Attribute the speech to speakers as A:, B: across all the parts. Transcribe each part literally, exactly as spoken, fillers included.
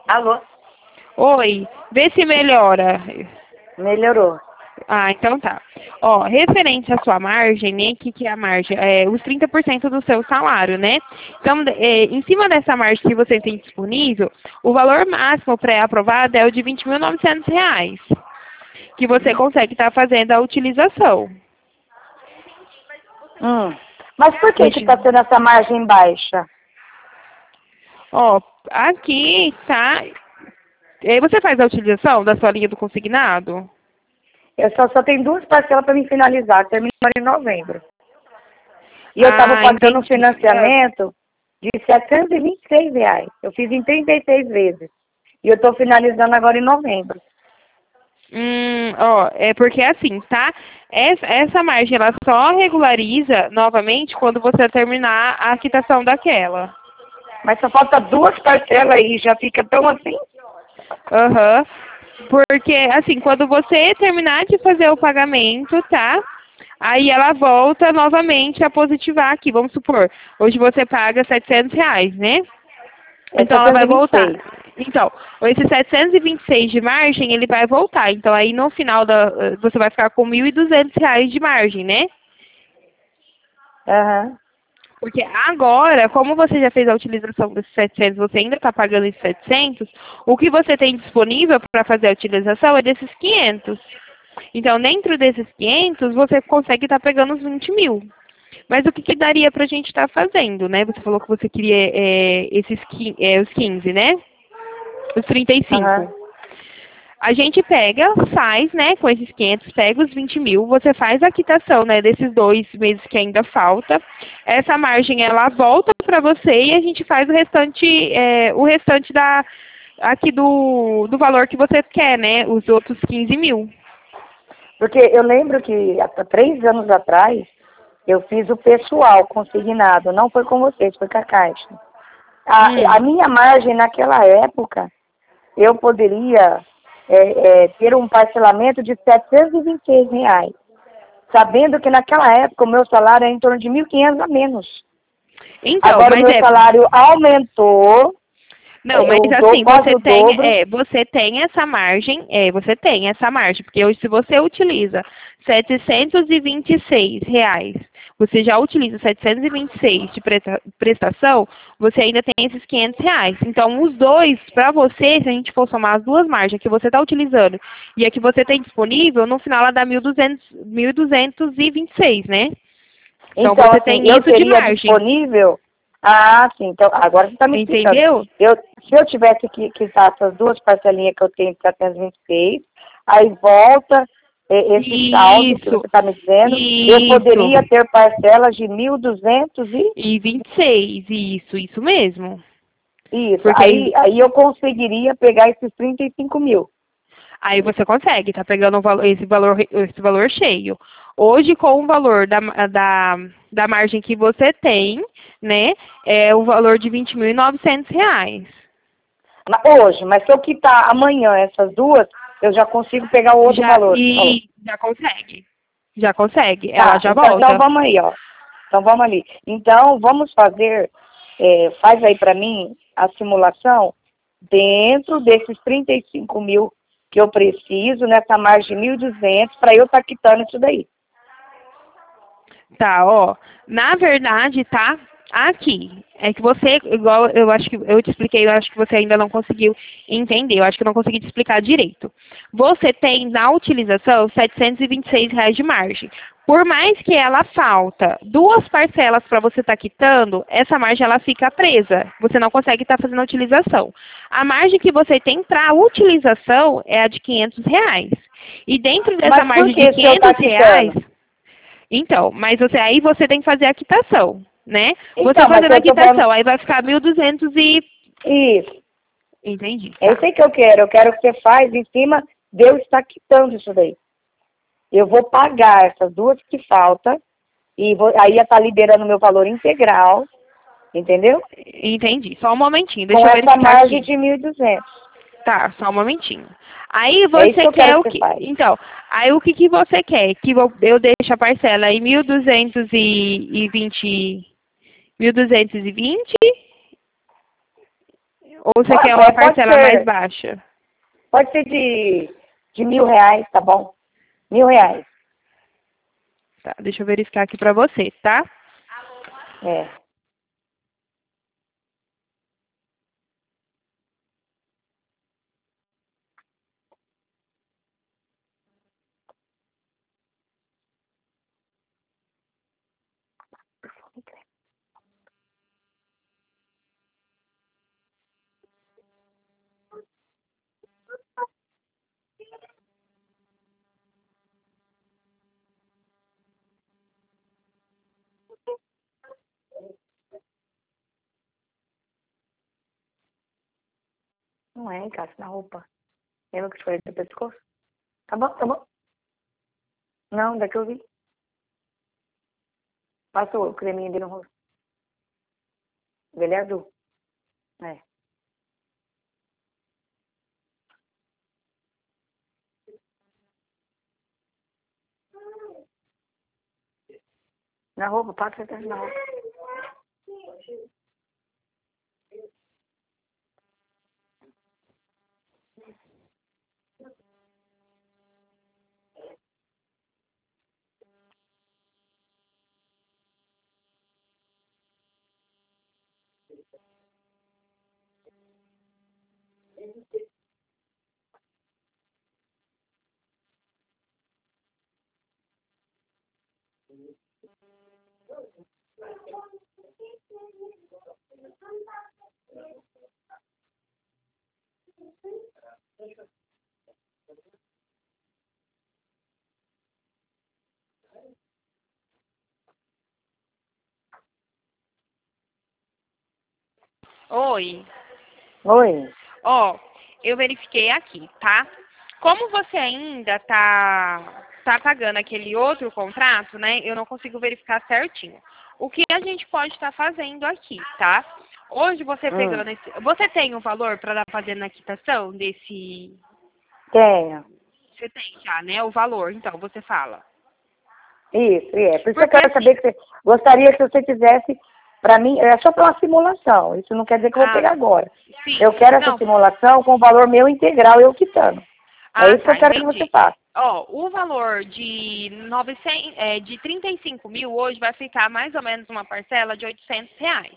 A: Alô?
B: Oi, vê se melhora.
A: Melhorou.
B: Ah, então tá. Ó, referente à sua margem, né? O que, que é a margem? É os trinta por cento do seu salário, né? Então, é, em cima dessa margem que você tem disponível, o valor máximo pré-aprovado é o de vinte mil e novecentos reais, que você consegue estar fazendo a utilização.
A: Hum. Mas por que que está tendo essa margem baixa?
B: Ó, aqui tá... É, você faz a utilização da sua linha do consignado?
A: Eu só, só tenho duas parcelas para me finalizar, termina em novembro. E eu estava
B: Ah,
A: pagando um
B: entendi.
A: financiamento de setecentos e vinte e seis reais. Eu fiz em trinta e seis vezes. E eu estou finalizando agora em novembro.
B: Hum, ó, é porque assim, tá? Essa, essa margem, ela só regulariza novamente quando você terminar a quitação daquela.
A: Mas só falta duas parcelas aí, já fica tão assim?
B: Aham. Porque, assim, quando você terminar de fazer o pagamento, tá? Aí ela volta novamente a positivar aqui. Vamos supor, hoje você paga setecentos reais, né?
A: É
B: Então ela vai voltar.
A: setecentos e vinte e seis.
B: Então, esse setecentos e vinte e seis de margem, ele vai voltar. Então aí no final da, você vai ficar com mil e duzentos reais de margem, né?
A: Aham.
B: Porque agora, como você já fez a utilização desses setecentos, você ainda está pagando esses setecentos, o que você tem disponível para fazer a utilização é desses quinhentos. Então, dentro desses quinhentos, você consegue estar pegando os vinte mil. Mas o que, que daria para a gente estar fazendo, né? Você falou que você queria é, esses, é, os quinze, né? Os trinta e cinco.
A: Aham.
B: A gente pega, faz, né, com esses quinhentos, pega os vinte mil, você faz a quitação, né, desses dois meses que ainda falta. Essa margem, ela volta para você e a gente faz o restante, é, o restante da, aqui do, do valor que você quer, né, os outros quinze mil.
A: Porque eu lembro que há três anos atrás, eu fiz o pessoal consignado. Não foi com vocês, foi com a Caixa. A, a
B: Hum.
A: minha margem naquela época, eu poderia é, é, ter um parcelamento de setecentos e vinte e seis reais. Sabendo que naquela época o meu salário era em torno de mil e quinhentos a menos.
B: Então,
A: Agora o
B: mas
A: meu
B: é...
A: salário aumentou,
B: Não, mas
A: eu dou
B: assim,
A: quase
B: você
A: o
B: tem,
A: dobro.
B: é, você tem essa margem, é, você tem essa margem, porque hoje se você utiliza setecentos e vinte e seis reais, você já utiliza setecentos e vinte e seis de presta- prestação, você ainda tem esses quinhentos reais. Então, os dois, para você, se a gente for somar as duas margens que você está utilizando e a que você tem disponível, no final ela dá mil e duzentos e vinte e seis, né? Então,
A: Então,
B: você
A: assim,
B: tem
A: eu
B: isso de
A: teria
B: margem,
A: disponível. Ah, sim, então agora você está me explicando.
B: entendeu?
A: Eu, se eu tivesse que quitar essas duas parcelinhas que eu tenho de setecentos e vinte e seis, aí volta eh, esse saldo que
B: Isso,
A: você está me dizendo, eu poderia
B: isso.
A: ter parcelas de mil e duzentos e
B: E vinte e seis, isso, isso mesmo.
A: isso.
B: Porque
A: Aí,
B: aí,
A: aí eu conseguiria pegar esses trinta e cinco mil.
B: aí você consegue, tá pegando o valo- esse valor, esse valor cheio. Hoje, com o valor da, da, da margem que você tem, né, é o valor de vinte mil e novecentos reais.
A: Mas hoje, mas se eu quitar amanhã essas duas, eu já consigo pegar o outro
B: Já,
A: valor. Falou.
B: e já consegue. Já consegue, ela
A: Tá,
B: já
A: então, então
B: volta.
A: vamos aí, ó. Então vamos ali. Então vamos fazer, é, faz aí para mim a simulação dentro desses trinta e cinco mil que eu preciso, nessa margem de mil e duzentos, para eu estar quitando isso daí.
B: Tá, ó. Na verdade, tá aqui. É que você, igual eu acho que eu te expliquei, eu acho que você ainda não conseguiu entender. Eu acho que eu não consegui te explicar direito. Você tem na utilização setecentos e vinte e seis reais de margem. Por mais que ela falta duas parcelas para você estar quitando, essa margem ela fica presa. Você não consegue estar fazendo a utilização. A margem que você tem para utilização é a de quinhentos reais. E dentro dessa
A: Mas por
B: margem de
A: que se eu estar
B: quinhentos reais,
A: quitando?
B: então, mas você aí você tem que fazer a quitação, né? Você
A: Então, mas
B: fazendo
A: eu
B: a
A: estou falando
B: quitação, aí vai ficar mil e duzentos e...
A: isso.
B: Entendi,
A: É
B: tá.
A: isso aí que eu quero. Eu quero que você faz em cima de eu estar quitando isso daí. Eu vou pagar essas duas que faltam e vou, aí ia estar liberando o meu valor integral, entendeu?
B: Entendi. Só um momentinho,
A: Com
B: deixa eu
A: essa
B: verificar
A: margem
B: aqui.
A: de mil e duzentos.
B: Tá, só um momentinho. Aí
A: É isso
B: você
A: que eu
B: quer
A: quero
B: o
A: que você
B: quê?
A: faz.
B: Então, aí o que, que você quer? Que eu eu deixe a parcela em mil duzentos e vinte... mil duzentos e vinte Ou você
A: Pode,
B: quer uma
A: pode
B: parcela
A: ser.
B: mais baixa?
A: Pode ser de, de mil reais, tá bom? Mil reais.
B: Tá, deixa eu verificar aqui pra você, tá?
A: É. Não é, encaixa na roupa. Lembra que eu te falei do pescoço? Tá bom, tá bom. Não, daqui eu vi. Passa o creminho dele no rosto. Ele é azul. É. Na roupa, passa atrás na roupa.
B: Oi.
A: Oi.
B: Ó, eu verifiquei aqui, tá? Como você ainda tá, tá pagando aquele outro contrato, né? Eu não consigo verificar certinho. O que a gente pode estar fazendo aqui, tá? Hoje você
A: Hum,
B: pegando esse. Você tem um valor para estar fazendo a quitação desse.
A: tenho.
B: Você tem já, né? O valor, então, você fala.
A: Isso, é. Por isso que eu
B: Porque
A: quero
B: assim.
A: saber que você... Gostaria que você fizesse, pra mim, é só pra uma simulação. Isso não quer dizer que eu vou
B: Ah,
A: pegar agora.
B: sim.
A: Eu quero essa
B: Não.
A: simulação com o valor meu integral, eu quitando. É
B: Ah,
A: isso que eu
B: tá,
A: quero que você
B: entendi.
A: faça.
B: Ó, o valor de novecentos, é, de trinta e cinco mil hoje vai ficar mais ou menos uma parcela de oitocentos reais.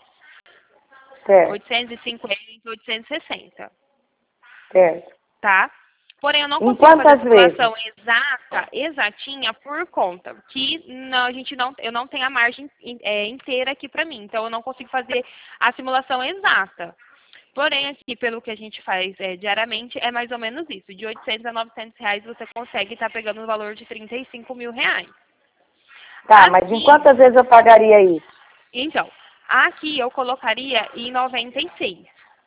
A: Certo,
B: oitocentos e cinquenta, oitocentos e sessenta,
A: certo.
B: tá? Porém, eu não
A: Em
B: consigo fazer a
A: quantas vezes?
B: simulação exata, exatinha, por conta que não, a gente não, eu não tenho a margem é, inteira aqui para mim. Então, eu não consigo fazer a simulação exata. Porém, aqui, pelo que a gente faz é, diariamente, é mais ou menos isso. De oitocentos a novecentos reais, você consegue estar pegando o valor de trinta e cinco mil reais.
A: Tá, mas em
B: Aqui,
A: quantas vezes eu pagaria isso?
B: então, aqui eu colocaria em noventa e seis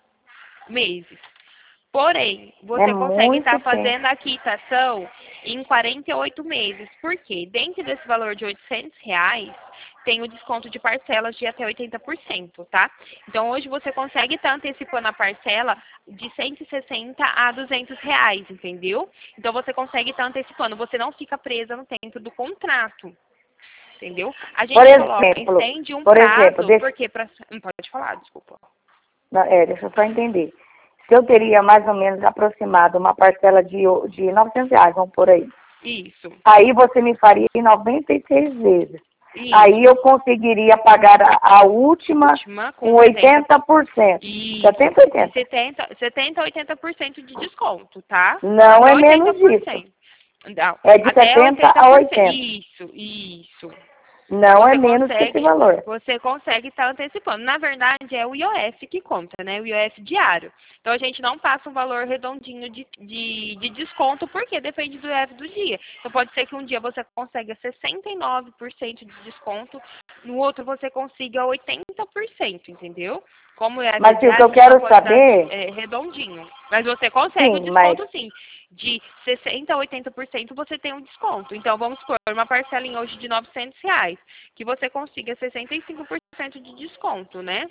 B: meses. Porém,
A: É
B: você consegue
A: muito
B: estar
A: tempo.
B: fazendo a quitação em quarenta e oito meses. Por quê? Dentro desse valor de oitocentos reais, tem o desconto de parcelas de até oitenta por cento, tá? Então, hoje você consegue estar antecipando a parcela de cento e sessenta a duzentos reais, entendeu? Então, você consegue estar antecipando. Você não fica presa no tempo do contrato, entendeu? A
A: Por
B: gente coloca,
A: exemplo,
B: estende um
A: por exemplo,
B: prazo,
A: deixa,
B: porque... Pra, não pode falar, desculpa.
A: não, é, deixa eu só entender. Se eu teria mais ou menos aproximado uma parcela de, o- de novecentos reais, vamos por aí.
B: Isso,
A: Aí você me faria em noventa e seis vezes. Aí
B: isso.
A: eu conseguiria pagar a, a última
B: Última com
A: com
B: oitenta.
A: oitenta por cento.
B: Isso.
A: setenta,
B: E
A: oitenta.
B: setenta, setenta a oitenta por cento de desconto, tá?
A: Não
B: Até
A: é menos disso.
B: oitenta por cento. Não,
A: É de
B: até
A: setenta
B: oitenta
A: a
B: por cento.
A: oitenta.
B: Isso, isso.
A: Não é
B: Você
A: menos que esse
B: consegue,
A: valor.
B: você consegue estar antecipando. Na verdade, é o I O F que conta, né? O I O F diário. Então, a gente não passa um valor redondinho de, de, de desconto, porque depende do I O F do dia. Então, pode ser que um dia você consiga sessenta e nove por cento de desconto, no outro você consiga oitenta por cento, entendeu? Como o I O F é
A: Mas se o que
B: diário,
A: eu
B: a gente não
A: quero
B: pode dar
A: saber,
B: é, redondinho. Mas você consegue o
A: sim, mas
B: desconto, sim. De sessenta a oitenta por cento você tem um desconto. Então, vamos supor, uma parcelinha hoje de novecentos reais, que você consiga sessenta e cinco por cento de desconto, né?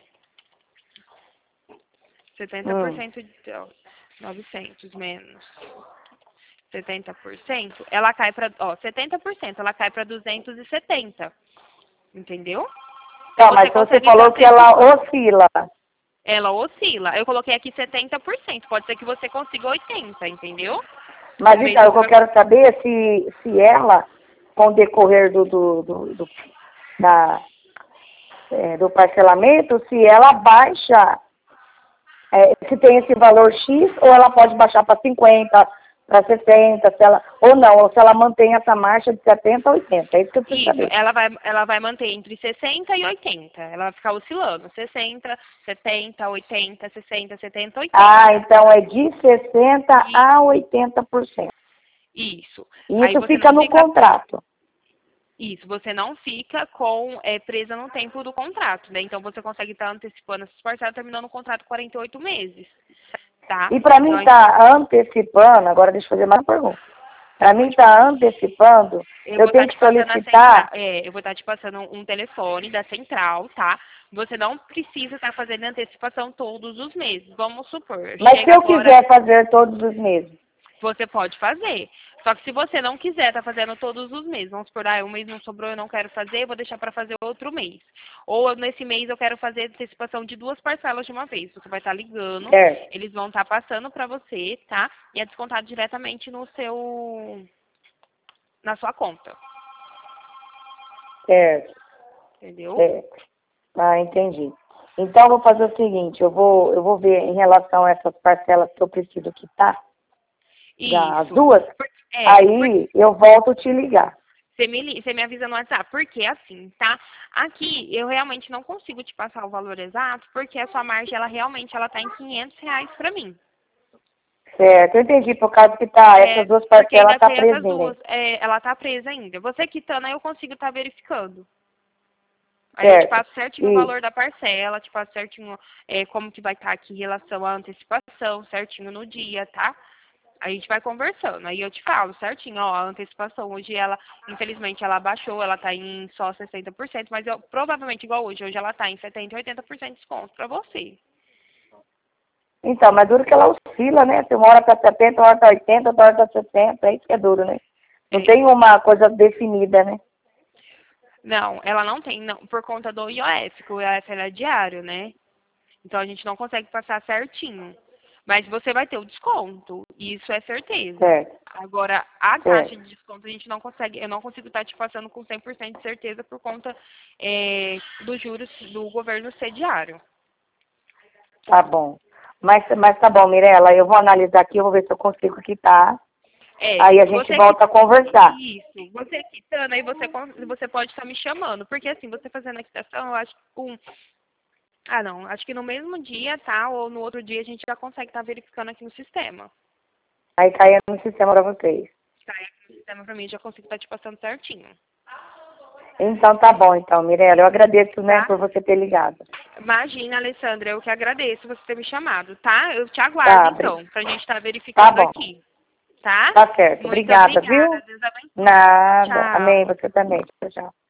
B: setenta por
A: hum,
B: cento de ó, novecentos menos setenta por cento, ela cai para, ó, setenta por cento, ela cai para duzentos e setenta, entendeu? Então
A: tá,
B: você
A: mas você
B: consegue estar
A: falou que ela
B: antecipando.
A: oscila.
B: Ela oscila. Eu coloquei aqui setenta por cento. Pode ser que você consiga oitenta por cento, entendeu?
A: Mas
B: Depende
A: então, o
B: do
A: que eu
B: que-
A: quero saber é se, se ela, com o decorrer do, do, do, do, da, é, do parcelamento, se ela baixa, é, se tem esse valor X, ou ela pode baixar para cinquenta, para sessenta, se ela, ou não, ou se ela mantém essa marcha de setenta a oitenta. É isso que eu preciso
B: Isso,
A: saber.
B: ela vai, ela vai manter entre sessenta e oitenta. Ela vai ficar oscilando. sessenta, setenta, oitenta, sessenta, setenta, oitenta.
A: Ah, então é de sessenta a oitenta por cento.
B: Isso.
A: E
B: Aí
A: isso
B: você
A: fica
B: não
A: no
B: fica.
A: contrato.
B: Isso, você não fica com é, presa no tempo do contrato, né? Então você consegue estar antecipando essas parcelas, terminando o contrato quarenta e oito meses, tá?
A: E para mim
B: Então,
A: estar antecipando, agora deixa eu fazer mais uma pergunta. Para mim estar antecipando,
B: eu
A: eu
B: vou estar
A: tenho
B: te
A: que
B: passando a central,
A: solicitar.
B: é, eu vou estar te passando um telefone da central, tá? Você não precisa estar fazendo antecipação todos os meses. Vamos supor,
A: Mas se
B: chega
A: eu
B: agora,
A: quiser fazer todos os meses,
B: você pode fazer. Só que se você não quiser estar fazendo todos os meses, vamos supor, ah, um mês não sobrou, eu não quero fazer, eu vou deixar para fazer outro mês. Ou nesse mês eu quero fazer antecipação de duas parcelas de uma vez. Você vai estar ligando,
A: certo?
B: eles vão estar passando para você, tá? E é descontado diretamente no seu, na sua conta,
A: Certo,
B: entendeu?
A: certo. Ah, entendi. Então eu vou fazer o seguinte, eu vou, eu vou ver em relação a essas parcelas que eu preciso quitar, já as
B: Isso.
A: duas,
B: Por- É,
A: aí eu volto a te ligar.
B: Você me, li- você me avisa no WhatsApp, porque assim, tá? Aqui eu realmente não consigo te passar o valor exato, porque a sua margem, ela realmente, ela tá em quinhentos reais pra mim.
A: Certo, eu entendi, por causa que tá,
B: É,
A: essas duas
B: porque
A: parcelas
B: ainda
A: tá
B: tem essas
A: presinha.
B: duas, é, ela tá presa ainda. Você quitando, aí eu consigo estar verificando. Aí eu te
A: Certo.
B: passo certinho o
A: E,
B: valor da parcela, te passo certinho é, como que vai estar aqui em relação à antecipação, certinho no dia, tá? A gente vai conversando, aí eu te falo certinho, ó, a antecipação hoje ela, infelizmente, ela baixou, ela tá em só sessenta por cento, mas eu, provavelmente igual hoje, hoje ela tá em setenta, oitenta por cento de desconto pra você.
A: então, mas duro que ela oscila, né? Se uma hora tá setenta, uma hora tá oitenta, outra hora tá sessenta, é isso que é duro, né? Não
B: É.
A: tem uma coisa definida, né?
B: Não, ela não tem, não, por conta do I O F, que o I O F ela é diário, né? Então a gente não consegue passar certinho. Mas você vai ter o desconto, isso é certeza.
A: Certo,
B: Agora, a taxa
A: certo.
B: de desconto a gente não consegue, eu não consigo estar te passando com cem por cento de certeza por conta é, dos juros do governo ser diário.
A: Tá bom. Mas, mas tá bom, Mirella, eu vou analisar aqui, eu vou ver se eu consigo quitar.
B: É,
A: Aí a gente
B: você
A: volta a conversar.
B: que isso, você quitando, aí você, con- você pode estar me chamando, porque assim, você fazendo a quitação, eu acho que um, ah não, acho que no mesmo dia, tá, ou no outro dia a gente já consegue estar verificando aqui no sistema.
A: Aí cai no sistema pra vocês.
B: Tá, aí no sistema pra mim já consigo estar te passando certinho.
A: Então tá bom, então, Mirella. Eu agradeço, né,
B: Tá?
A: por você ter ligado.
B: Imagina, Alessandra, eu que agradeço você ter me chamado, tá? Eu te aguardo
A: Tá, bri-
B: então, pra gente estar
A: tá
B: verificando
A: bom.
B: aqui, tá?
A: Tá certo.
B: Muito
A: Obrigada,
B: obrigada,
A: viu?
B: Deus abençoe.
A: Nada.
B: Tchau.
A: Amém, você também. Tchau, tchau.